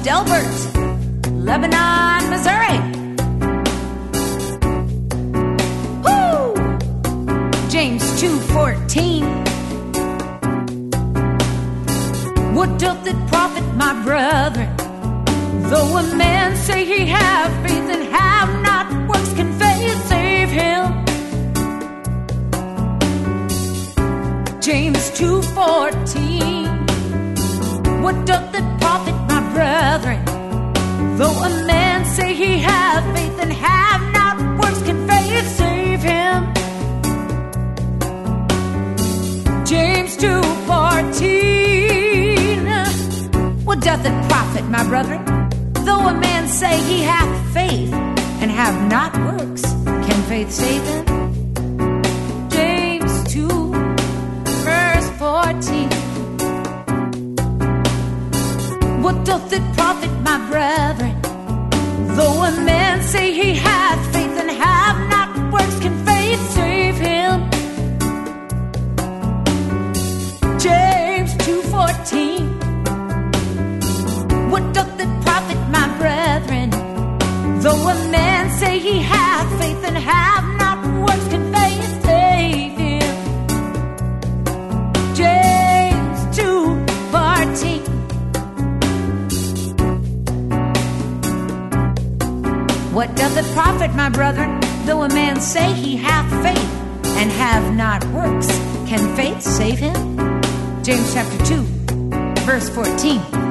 Delbert, Lebanon, Missouri. Woo! James 2:14. What doth it profit, my brethren, though a man say he have faith and have not works? Can faith save him? James 2:14. What doth it profit, my brethren, though a man say he have faith and have not works? Can faith save him? James 2:14. What doth it profit, my brethren, though a man say he hath faith and have not works? Can faith save him? James 2:14. What doth it profit, my brethren, though a man say he hath faith and have not works? Can faith save him? James 2:14. What doth it profit, my brethren, though a man say he hath faith and have not works? Can faith save him? James 2:14. What doth it profit, my brethren, though a man say he hath faith and have not works? Can faith save him? James chapter 2, verse 14.